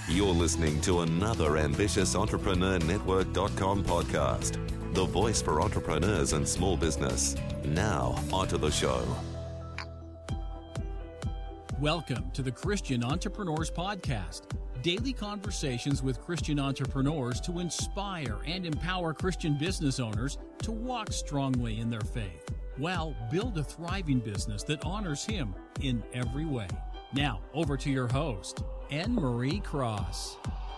You're listening to another ambitious entrepreneurnetwork.com podcast, the voice for entrepreneurs and small business. Now, onto the show. Welcome to the Christian Entrepreneurs Podcast, daily conversations with Christian entrepreneurs to inspire and empower Christian business owners to walk strongly in their faith, while build a thriving business that honors Him in every way. Now, over to your host, Anne-Marie Cross.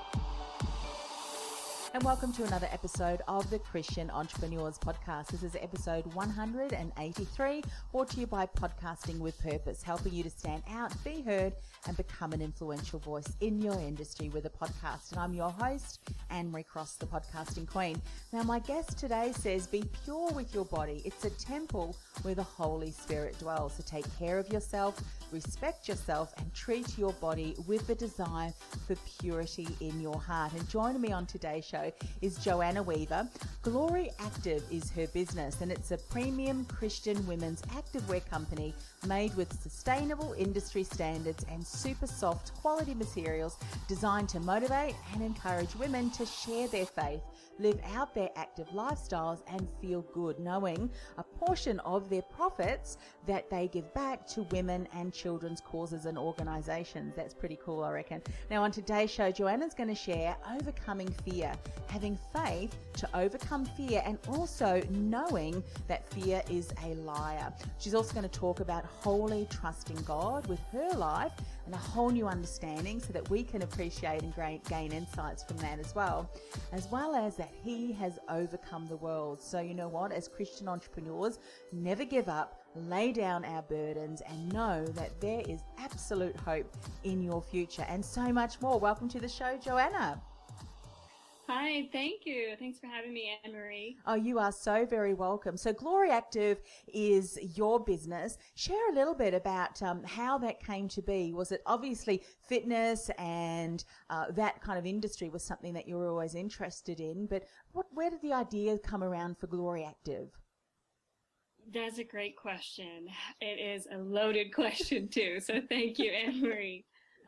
And welcome to another episode of the Christian Entrepreneurs Podcast. This is episode 183, brought to you by Podcasting with Purpose, helping you to stand out, be heard, and become an influential voice in your industry with a podcast. And I'm your host, Anne-Marie Cross, the podcasting queen. Now, my guest today says, be pure with your body. It's a temple where the Holy Spirit dwells. So take care of yourself, respect yourself, and treat your body with the desire for purity in your heart. And joining me on today's show is Joanna Weaver. Glory Active is her business, and it's a premium Christian women's activewear company made with sustainable industry standards and super soft quality materials designed to motivate and encourage women to share their faith, live out their active lifestyles, and feel good, knowing a portion of their profits that they give back to women and children's causes and organizations. That's pretty cool, I reckon. Now, on today's show, Joanna's going to share overcoming fear, having faith to overcome fear, and also knowing that fear is a liar. She's also going to talk about wholly trusting God with her life and a whole new understanding so that we can appreciate and gain insights from that as well as that He has overcome the world. So you know what, as Christian entrepreneurs, never give up, lay down our burdens, and know that there is absolute hope in your future, and so much more. Welcome to the show, Joanna. Hi, thank you. Thanks for having me, Anne-Marie. Oh, you are so very welcome. So Glory Active is your business. Share a little bit about how that came to be. Was it obviously fitness and that kind of industry was something that you were always interested in, but where did the idea come around for Glory Active? That's a great question. It is a loaded question too, so thank you, Anne-Marie.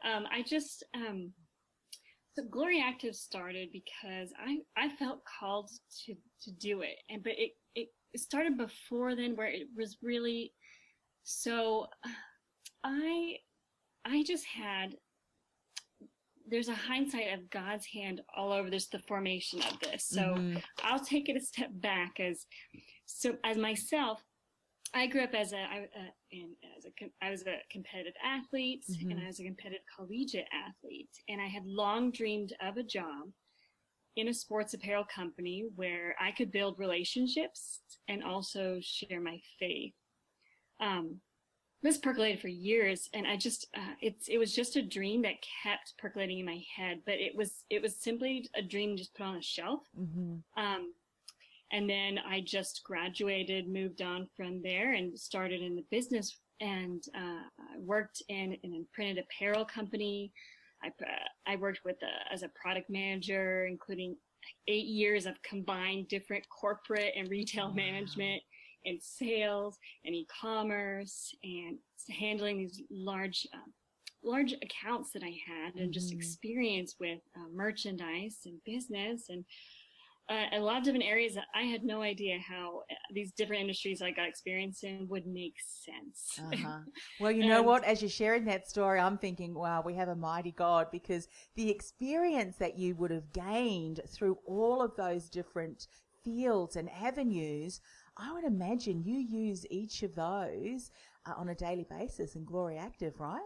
So Glory Active started because I felt called to do it, but it started before then, where it was really so. I just had. There's a hindsight of God's hand all over this, the formation of this. So I'll take it a step back as myself. I grew up I was a competitive athlete, and I was a competitive collegiate athlete, and I had long dreamed of a job in a sports apparel company where I could build relationships and also share my faith. This percolated for years, and it was just a dream that kept percolating in my head, but it was simply a dream just put on a shelf. And then I just graduated, moved on from there, and started in the business, and worked in a printed apparel company. I worked as a product manager, including 8 years of combined different corporate and retail management and sales and e-commerce, and handling these large accounts that I had, and just experience with merchandise and business, and a lot of different areas that I had no idea how these different industries I got experience in would make sense. Well, you know what? As you're sharing that story, I'm thinking, wow, we have a mighty God, because the experience that you would have gained through all of those different fields and avenues, I would imagine you use each of those on a daily basis in Glory Active, right?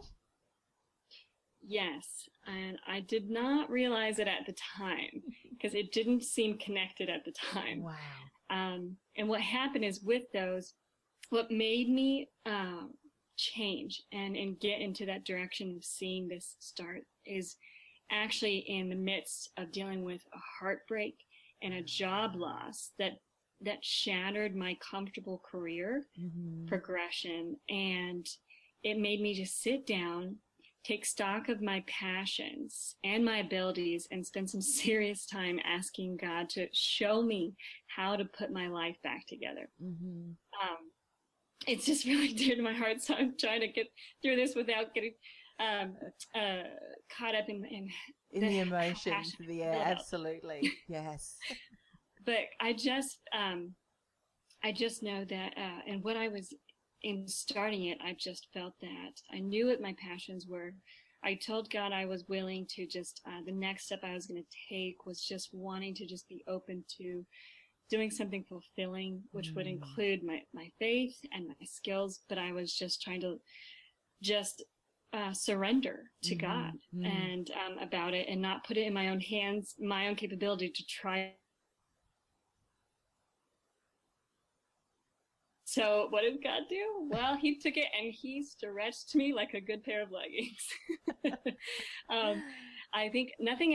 Yes, and I did not realize it at the time because it didn't seem connected at the time. Wow. And what happened is with those, what made me change and get into that direction of seeing this start is actually in the midst of dealing with a heartbreak and a job loss that shattered my comfortable career progression. And it made me just sit down, take stock of my passions and my abilities, and spend some serious time asking God to show me how to put my life back together. It's just really dear to my heart, so I'm trying to get through this without getting caught up in the emotions. passion. Yeah, absolutely. Yes. But I just know that, and when I was in starting it, I just felt that I knew what my passions were. I told God I was willing to just, the next step I was going to take was just wanting to just be open to doing something fulfilling, which would include my faith and my skills. But I was just trying to just surrender to God and about it, and not put it in my own hands, my own capability to try. So what did God do? Well, he took it and he stretched me like a good pair of leggings. I think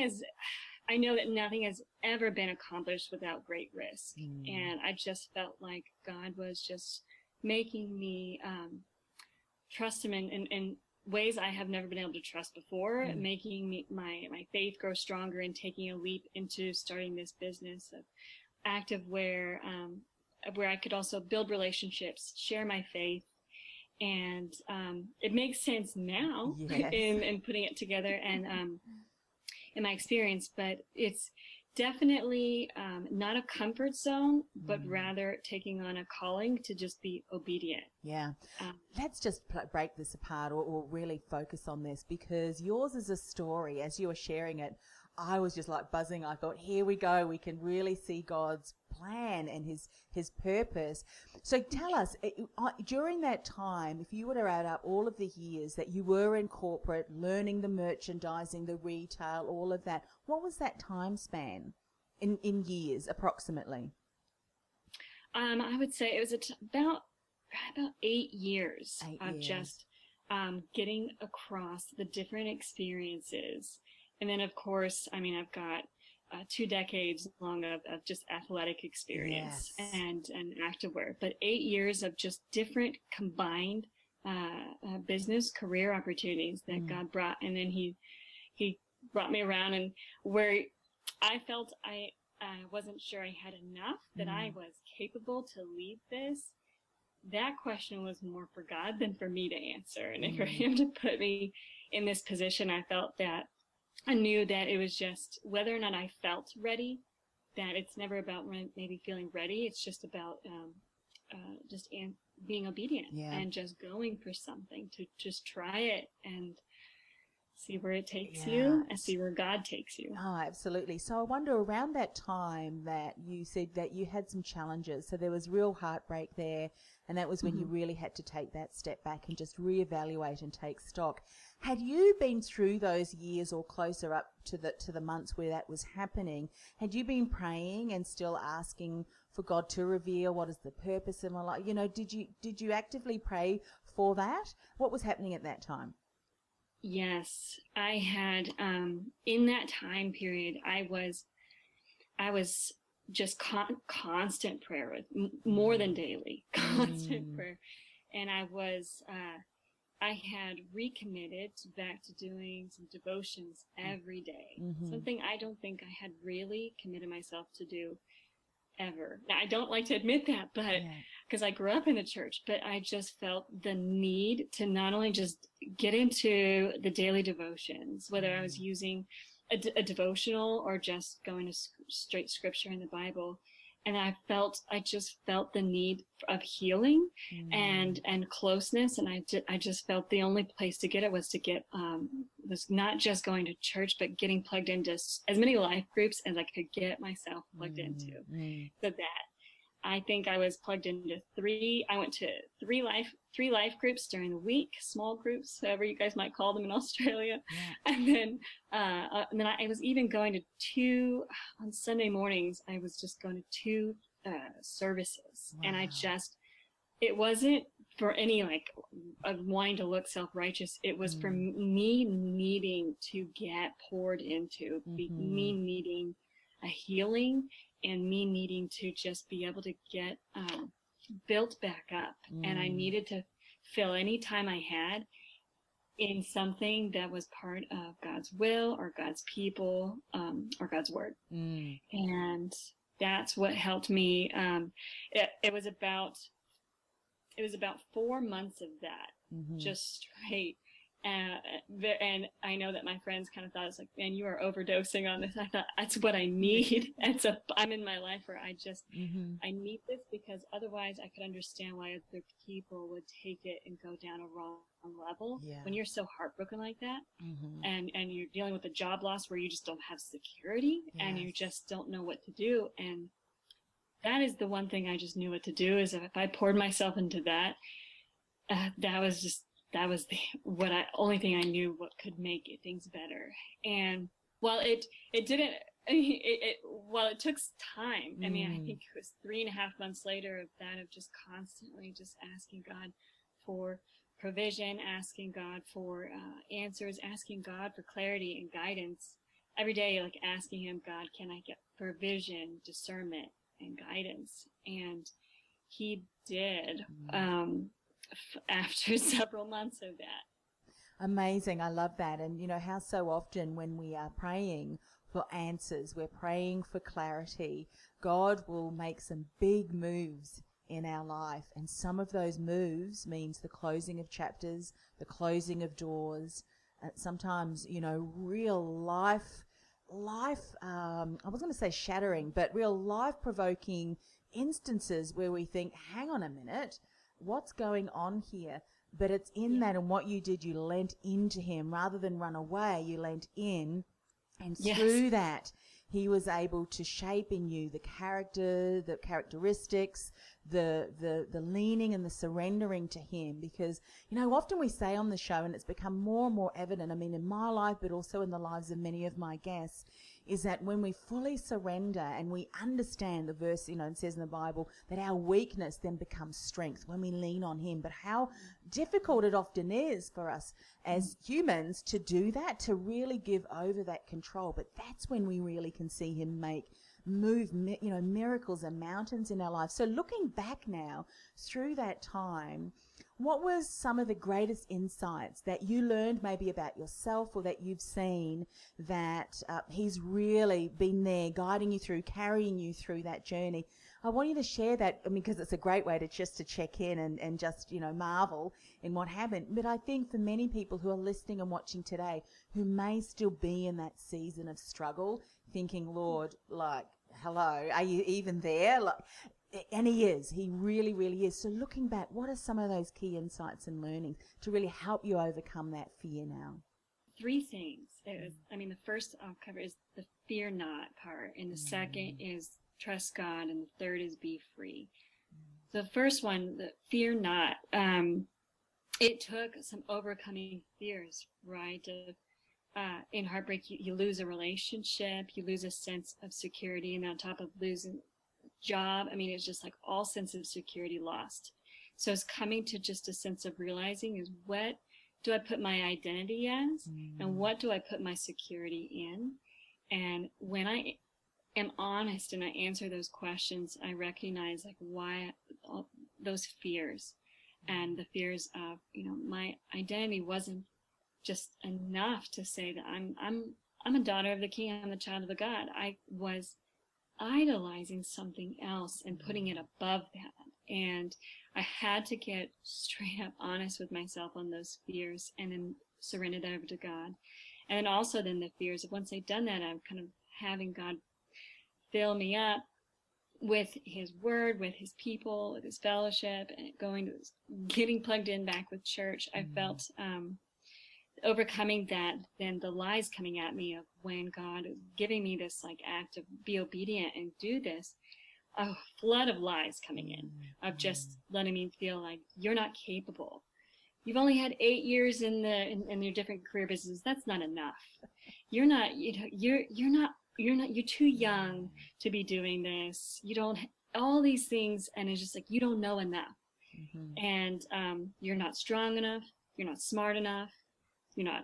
I know that nothing has ever been accomplished without great risk. And I just felt like God was just making me trust him in ways I have never been able to trust before, making me, my faith grow stronger, and taking a leap into starting this business of activewear, where I could also build relationships, share my faith. And it makes sense now in putting it together and in my experience, but it's definitely not a comfort zone, but rather taking on a calling to just be obedient. Yeah. Let's just break this apart or really focus on this, because yours is a story. As you were sharing it, I was just like buzzing. I thought, here we go. We can really see God's plan and his purpose. So tell us, during that time, if you were to add up all of the years that you were in corporate, learning the merchandising, the retail, all of that, what was that time span in years approximately? I would say it was about 8 years of just getting across the different experiences. And then, of course, I mean, I've got 2 decades long of just athletic experience and activewear, but 8 years of just different combined business career opportunities that God brought. And then he brought me around, and where I felt I wasn't sure I had enough, that I was capable to lead this. That question was more for God than for me to answer. And for him to put me in this position, I felt that I knew that it was just whether or not I felt ready, that it's never about maybe feeling ready. It's just about being obedient and just going for something, to just try it and see where it takes you and see where God takes you. Oh, absolutely. So I wonder, around that time that you said that you had some challenges, so there was real heartbreak there, and that was when you really had to take that step back and just reevaluate and take stock. Had you been through those years or closer up to the months where that was happening? Had you been praying and still asking for God to reveal what is the purpose in my life? You know, did you actively pray for that? What was happening at that time? Yes, I had, in that time period, I was just constant prayer, with more than daily, constant prayer. And I had recommitted back to doing some devotions every day. Something I don't think I had really committed myself to do ever. Now, I don't like to admit that, but because I grew up in the church, but I just felt the need to not only just get into the daily devotions, whether I was using a devotional or just going to straight scripture in the Bible. And I just felt the need of healing and closeness. And I just felt the only place to get it was was not just going to church, but getting plugged into as many life groups as I could get myself plugged into. So that I think I was plugged into I went to three life groups during the week, small groups, however you guys might call them in Australia. And then I was even going to 2 on Sunday mornings. I was just going to 2 services. And it wasn't for any of wanting to look self-righteous. It was for me needing to get poured into, me needing a healing, and me needing to just be able to get built back up. And I needed to fill any time I had in something that was part of God's will or God's people or God's word. And that's what helped me. It was about 4 months of that, just straight And I know that my friends kind of thought, it's like, man, you are overdosing on this. I thought that's what I need. I'm in my life where I just, I need this, because otherwise I could understand why other people would take it and go down a wrong level. Yeah. When you're so heartbroken like that, and you're dealing with a job loss where you just don't have security, and you just don't know what to do. And that is the one thing I just knew what to do, is if I poured myself into that, that was the only thing I knew what could make things better. And while it didn't, while it took time, I mean, I think it was 3.5 months later of that, of just constantly just asking God for provision, asking God for answers, asking God for clarity and guidance every day, like asking him, God, can I get provision, discernment, and guidance? And he did. After several months of that. Amazing. I love that. And you know how so often when we are praying for answers, we're praying for clarity, God will make some big moves in our life. And some of those moves means the closing of chapters, the closing of doors, sometimes, you know, real life, I was going to say shattering, but real life-provoking instances where we think, hang on a minute, what's going on here? But it's in that, and what you did, you leant into him rather than run away. You leant in, and through that, he was able to shape in you the character, the characteristics, the leaning and the surrendering to him. Because, you know, often we say on the show, and it's become more and more evident, I mean, in my life, but also in the lives of many of my guests, is that when we fully surrender and we understand the verse, you know, it says in the Bible that our weakness then becomes strength when we lean on him. But how difficult it often is for us as humans to do that, to really give over that control. But that's when we really can see him move, you know, miracles and mountains in our lives. So looking back now through that time, what was some of the greatest insights that you learned maybe about yourself, or that you've seen that he's really been there guiding you through, carrying you through that journey? I want you to share that, I mean, because it's a great way to check in and just, you know, marvel in what happened. But I think for many people who are listening and watching today, who may still be in that season of struggle, thinking, Lord, like, hello, are you even there? Like, and he really, really is. So looking back, what are some of those key insights and learnings to really help you overcome that fear now? 3 things. The first I'll cover is the fear not part, and the second is trust God, and the third is be free. The first one, the fear not, it took some overcoming fears, right? In heartbreak, you lose a relationship, you lose a sense of security, and on top of losing job, I mean, it's just like all sense of security lost. So it's coming to just a sense of realizing is, what do I put my identity as, and what do I put my security in? And when I am honest and I answer those questions, I recognize like why those fears, and the fears of, you know, my identity wasn't just enough to say that I'm a daughter of the King, I'm the child of a God. I was idolizing something else and putting it above that. And I had to get straight up honest with myself on those fears, and then surrender that over to God. And then also then the fears of, once I'd done that, I'm kind of having God fill me up with his word, with his people, with his fellowship, and getting plugged in back with church. I felt overcoming that, then the lies coming at me of when God is giving me this like act of be obedient and do this, a flood of lies coming in, of just letting me feel like you're not capable. You've only had 8 years in your different career businesses. That's not enough. You're not, you're too young to be doing this. You don't, all these things. And it's just like, you don't know enough. And you're not strong enough. You're not smart enough. You're not,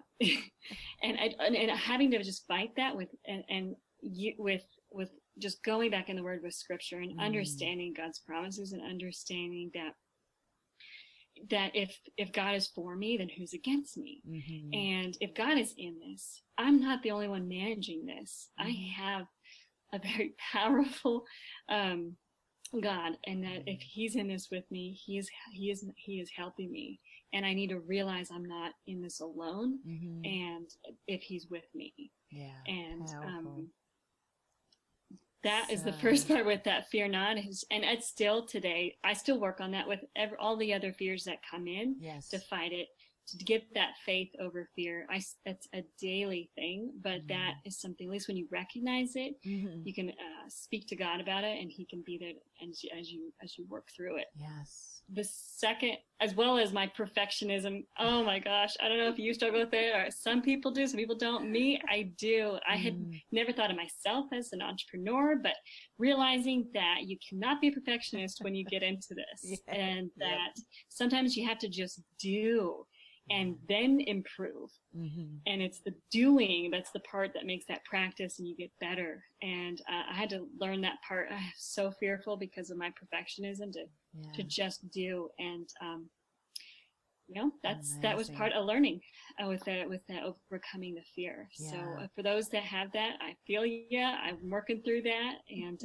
and having to just fight that with just going back in the Word with Scripture and understanding God's promises, and understanding that if God is for me, then who's against me? And if God is in this, I'm not the only one managing this. I have a very powerful God, and that if He's in this with me, He is helping me. and I need to realize I'm not in this alone, Mm-hmm. and if he's with me. Yeah. And Powerful. that is the So- first part with that fear not. And it's still today, I still work on that with all the other fears that come in Yes. to fight it, to get that faith over fear. It's a daily thing, but that is something, at least when you recognize it, Mm-hmm. you can speak to God about it, and he can be there as you work through it. Yes. The second, as well as my perfectionism, oh my gosh, I don't know if you struggle with it, or some people do, some people don't. Me, I do. I had never thought of myself as an entrepreneur, but realizing that you cannot be a perfectionist when you get into this, Yeah. and that sometimes you have to just do and then improve. Mm-hmm. And it's the doing that's the part that makes that practice, and you get better. And I had to learn that part. I'm so fearful because of my perfectionism to just do. And that was Amazing. part of learning with that overcoming the fear. Yeah. So for those that have that, I feel I'm working through that, and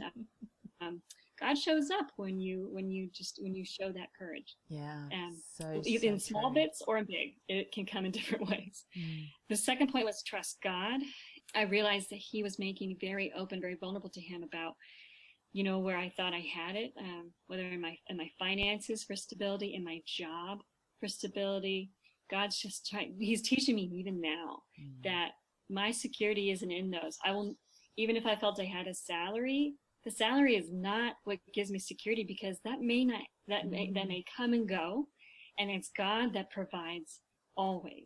God shows up when you show that courage. Yeah. So in small true. bits or in big, it can come in different ways. Mm. The second point was trust God. I realized that he was making me very open, very vulnerable to him about, where I thought I had it, whether in my finances for stability, in my job for stability. God's just he's teaching me even now that my security isn't in those. Even if I felt I had a salary, the salary is not what gives me security, because that may come and go, and it's God that provides always,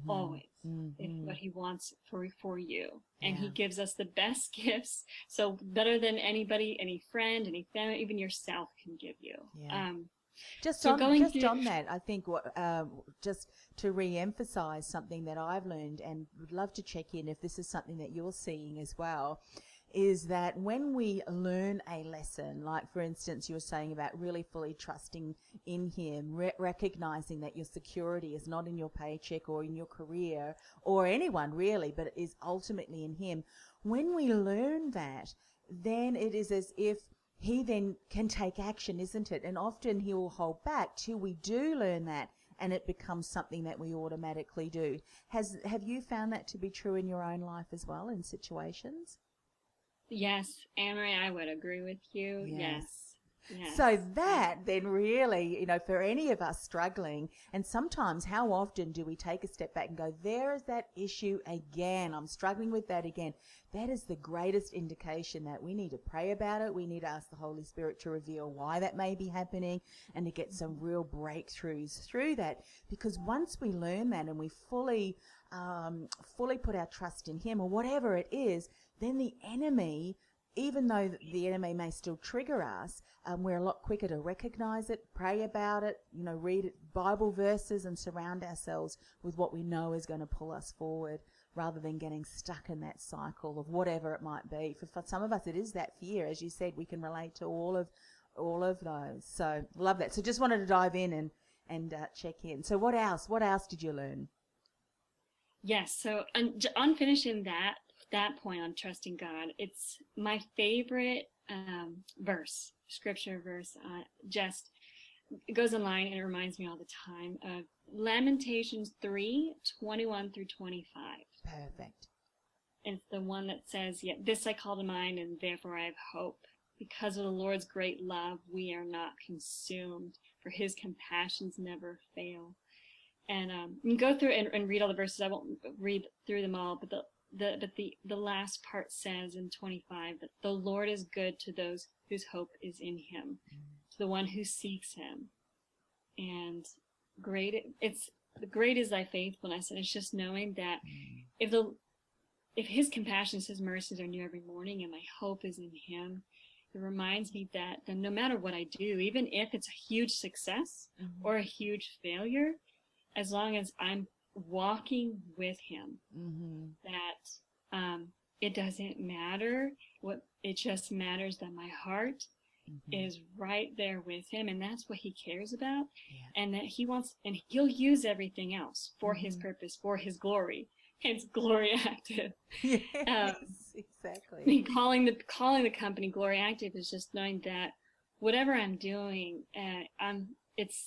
what he wants for you. And he gives us the best gifts, so better than anybody, any friend, any family, even yourself can give you. Yeah. Just So on going on that, I think just to re-emphasize something that I've learned, and would love to check in if this is something that you're seeing as well, is that when we learn a lesson, like for instance you were saying about really fully trusting in him, recognizing that your security is not in your paycheck or in your career or anyone really, but is ultimately in him. When we learn that, then it is as if he then can take action, isn't it? And often he will hold back till we do learn that, and it becomes something that we automatically do. Have you found that to be true in your own life as well, in situations? Yes, Anne-Marie, I would agree with you. Yes. So that then really, for any of us struggling, and sometimes how often do we take a step back and go, there is that issue again, I'm struggling with that again. That is the greatest indication that we need to pray about it. We need to ask the Holy Spirit to reveal why that may be happening, and to get some real breakthroughs through that. Because once we learn that and we fully put our trust in him, or whatever it is, then the enemy, even though the enemy may still trigger us, we're a lot quicker to recognize it, pray about it, read Bible verses, and surround ourselves with what we know is going to pull us forward, rather than getting stuck in that cycle of whatever it might be. For some of us, it is that fear. As you said, we can relate to all of those. So love that. So just wanted to dive in and check in. So what else? What else did you learn? Yes. So on finishing that point on trusting God, it's my favorite scripture verse. It goes in line, and it reminds me all the time of Lamentations 3:21 through 25. Perfect. And it's the one that says, "Yet this I call to mind, and therefore I have hope. Because of the Lord's great love, we are not consumed, for his compassions never fail." And you can go through and read all the verses. I won't read through them all, but the last part says in 25 that the Lord is good to those whose hope is in him, to the one who seeks him. And great is thy faithfulness. And it's just knowing that if his compassions, his mercies are new every morning, and my hope is in him, it reminds me that then no matter what I do, even if it's a huge success or a huge failure, as long as I'm walking with him, that it doesn't matter it just matters that my heart is right there with him, and that's what he cares about. And that he wants, and he'll use everything else for his purpose, for his glory. Hence Glory Active. Yes, exactly. I mean, calling the company Glory Active is just knowing that whatever I'm doing, it's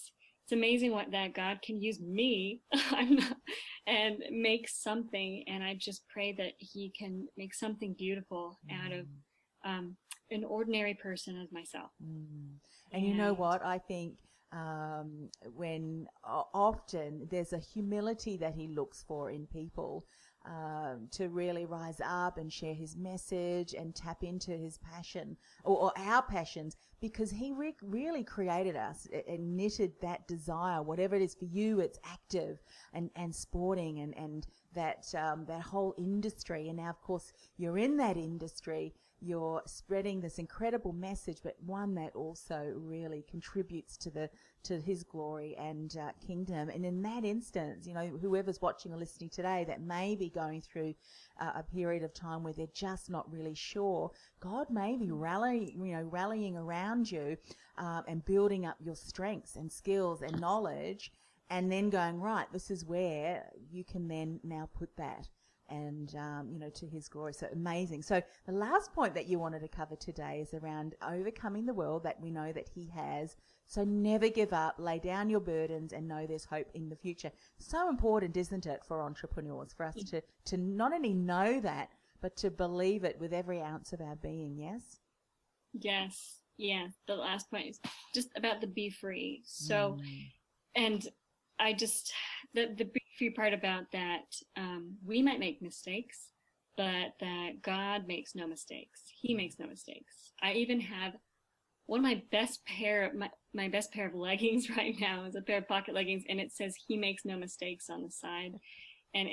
it's amazing that God can use me I'm not, and make something. And I just pray that he can make something beautiful out of an ordinary person as myself. And you know what? I think when often there's a humility that he looks for in people, to really rise up and share his message and tap into his passion or our passions, because he really created us and knitted that desire, whatever it is for you. It's active and sporting and that whole industry. And now, of course, you're in that industry. You're spreading this incredible message, but one that also really contributes to his glory and kingdom. And in that instance, you know, whoever's watching or listening today that may be going through a period of time where they're just not really sure, God may be rallying around you and building up your strengths and skills and knowledge, and then going, right, this is where you can then now put that. And, to his glory. So amazing. So the last point that you wanted to cover today is around overcoming the world that we know that he has. So never give up, lay down your burdens, and know there's hope in the future. So important, isn't it, for entrepreneurs, for us to not only know that, but to believe it with every ounce of our being, yes? Yes. Yeah. The last point is just about the be free. So, and I just, the be free part about that, we might make mistakes, but that God makes no mistakes. He makes no mistakes. I even have one of my best pair of leggings right now is a pair of pocket leggings, and it says he makes no mistakes on the side. And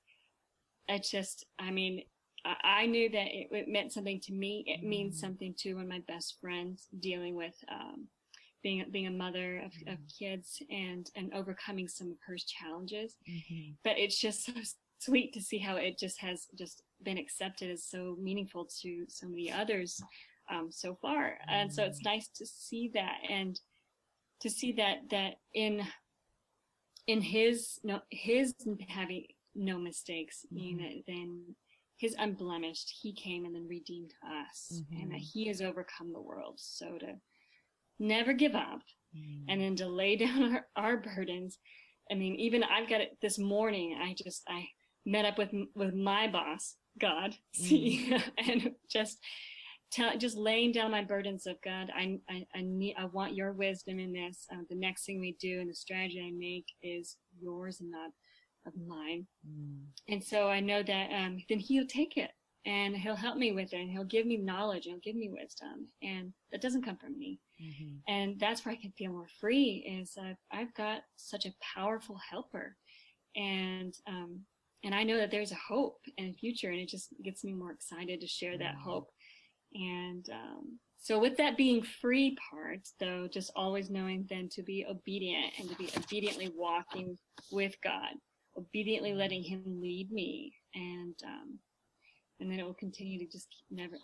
I knew that it meant something to me. It means something to one of my best friends dealing with, being a mother of kids and overcoming some of her challenges. But it's just so sweet to see how it just has just been accepted as so meaningful to so many others so far. And so it's nice to see that, and to see that in his having no mistakes, then his unblemished, he came and then redeemed us, and that he has overcome the world. So to never give up, and then to lay down our burdens. I mean, even I've got it this morning. I met up with my boss, God, and just laying down my burdens of God. I want your wisdom in this. The next thing we do and the strategy I make is yours and not of mine. And so I know that then he'll take it and he'll help me with it, and he'll give me knowledge and he'll give me wisdom, and that doesn't come from me. And that's where I can feel more free, is I've got such a powerful helper, and I know that there's a hope and a future, and it just gets me more excited to share that hope. And so with that being free part, though, just always knowing then to be obedient, and to be obediently walking with God, obediently letting him lead me, and then it will continue to just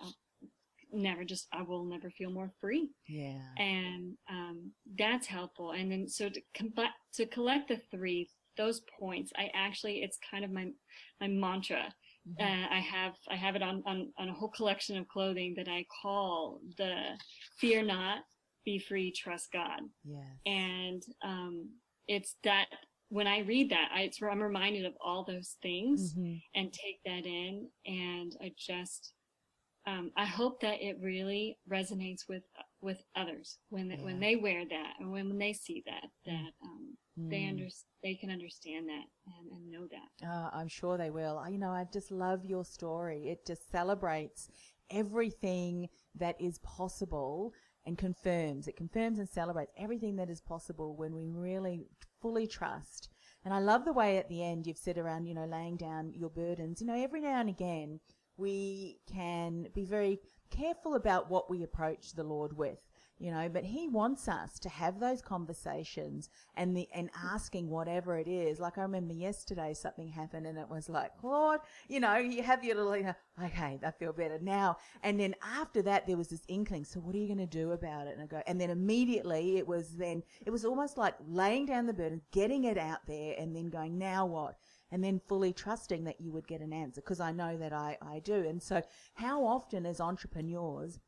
I will never feel more free. Yeah. And that's helpful. And then so to collect those points, it's kind of my mantra. I have it on a whole collection of clothing that I call the Fear Not, Be Free, Trust God. Yeah. And it's that when I read that, I'm reminded of all those things and take that in, and I just I hope that it really resonates with others when they wear that, and when they see that they can understand that and know that. I'm sure they will. I just love your story. It just celebrates everything that is possible and confirms. It confirms and celebrates everything that is possible when we really fully trust. And I love the way at the end you've said around, laying down your burdens. Every now and again we can be very careful about what we approach the Lord with. But he wants us to have those conversations and asking whatever it is. Like I remember yesterday something happened and it was like, Lord, you have your little, okay, I feel better now. And then after that there was this inkling, so what are you going to do about it? And then immediately it was almost like laying down the burden, getting it out there, and then going, now what? And then fully trusting that you would get an answer, because I know that I do. And so how often as entrepreneurs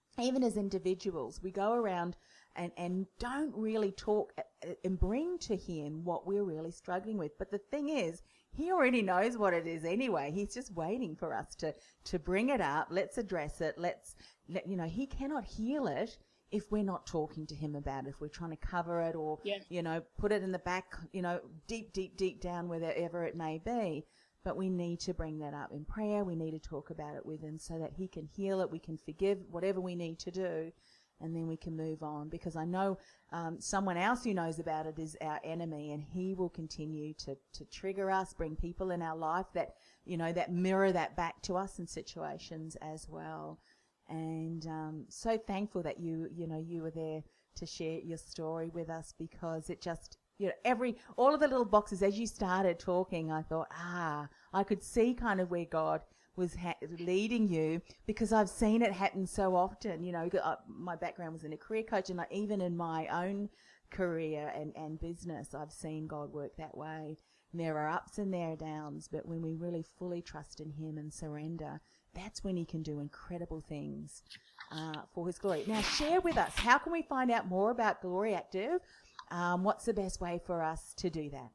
even as individuals, we go around and don't really talk and bring to him what we're really struggling with. But the thing is, he already knows what it is anyway. He's just waiting for us to bring it up. Let's address it. He cannot heal it if we're not talking to him about it, if we're trying to cover it or, put it in the back, deep down, wherever it may be. But we need to bring that up in prayer. We need to talk about it with him so that he can heal it. We can forgive whatever we need to do, and then we can move on. Because I know someone else who knows about it is our enemy, and he will continue to trigger us, bring people in our life that, that mirror that back to us in situations as well. And so thankful that you were there to share your story with us, because it just, all of the little boxes, as you started talking, I thought, I could see kind of where God was leading you, because I've seen it happen so often. My background was in a career coach, and even in my own career and business, I've seen God work that way. And there are ups and there are downs, but when we really fully trust in him and surrender, that's when he can do incredible things for his glory. Now, share with us, how can we find out more about Glory Active? What's the best way for us to do that?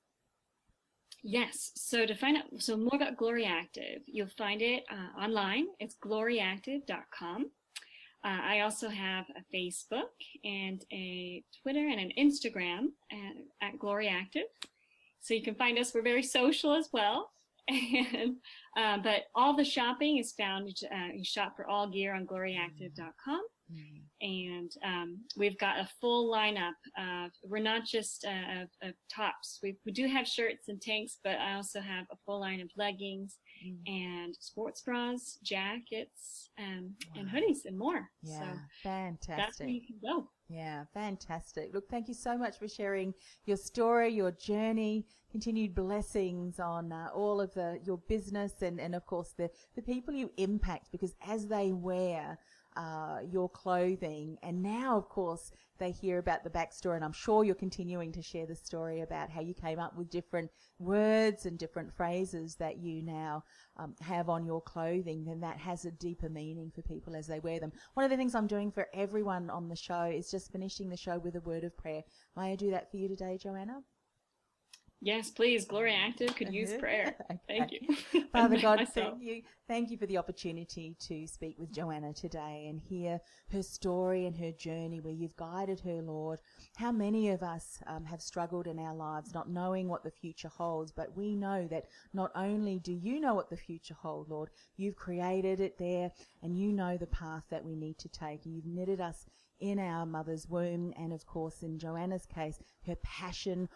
Yes. So to find out more about Glory Active, you'll find it online. It's gloryactive.com. I also have a Facebook and a Twitter and an Instagram at Glory Active. So you can find us. We're very social as well. And but all the shopping is found. You shop for all gear on gloryactive.com. And we've got a full lineup. We're not just of tops. We do have shirts and tanks, but I also have a full line of leggings and sports bras, jackets, and hoodies and more. Yeah, so fantastic. That's where you can go. Yeah, fantastic. Look, thank you so much for sharing your story, your journey, continued blessings on all of your business and of course, the people you impact, because as they wear your clothing, and now of course they hear about the backstory, and I'm sure you're continuing to share the story about how you came up with different words and different phrases that you now have on your clothing, then that has a deeper meaning for people as they wear them. One of the things I'm doing for everyone on the show is just finishing the show with a word of prayer. May I do that for you today, Joanna? Yes, please. Glory Active could use prayer. Okay. Thank you. Father God, thank you. Thank you for the opportunity to speak with Joanna today and hear her story and her journey where you've guided her, Lord. How many of us have struggled in our lives not knowing what the future holds, but we know that not only do you know what the future holds, Lord, you've created it there and you know the path that we need to take. You've knitted us in our mother's womb, and of course in Joanna's case, her passion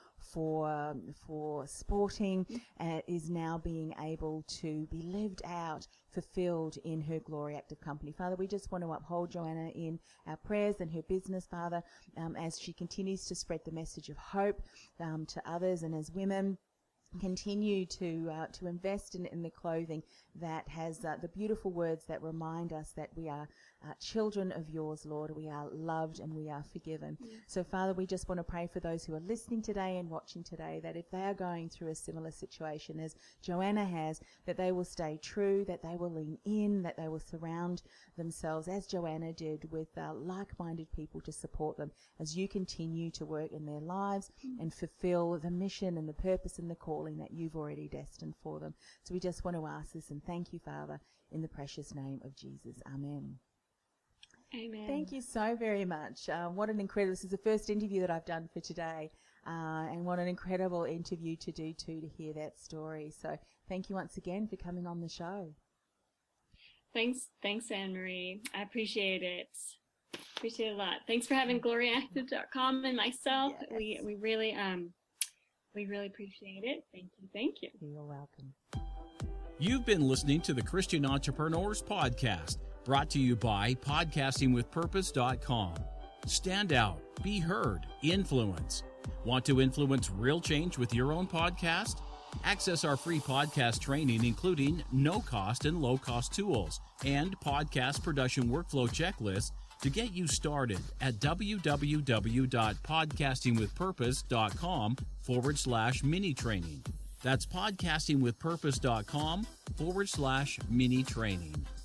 for sporting is now being able to be lived out, fulfilled in her Glory Active company. Father, we just want to uphold Joanna in our prayers and her business, Father, as she continues to spread the message of hope to others, and as women continue to invest in the clothing that has the beautiful words that remind us that we are children of yours, Lord. We are loved and we are forgiven. So, Father, we just want to pray for those who are listening today and watching today, that if they are going through a similar situation as Joanna has, that they will stay true, that they will lean in, that they will surround themselves, as Joanna did, with like-minded people to support them as you continue to work in their lives and fulfill the mission and the purpose and the calling that you've already destined for them. So we just want to ask this and thank you, Father, in the precious name of Jesus. Amen. Amen. Thank you so very much. What an incredible, this is the first interview that I've done for today, and what an incredible interview to do too, to hear that story. So thank you once again for coming on the show. Thanks, Anne-Marie. I appreciate it. Appreciate it a lot. Thanks for having gloryactive.com and myself. Yes. We really appreciate it. Thank you. You're welcome. You've been listening to the Christian Entrepreneurs Podcast, brought to you by podcastingwithpurpose.com. Stand out, be heard, influence. Want to influence real change with your own podcast? Access our free podcast training, including no-cost and low-cost tools and podcast production workflow checklists to get you started at www.podcastingwithpurpose.com/mini training. That's podcastingwithpurpose.com/mini training.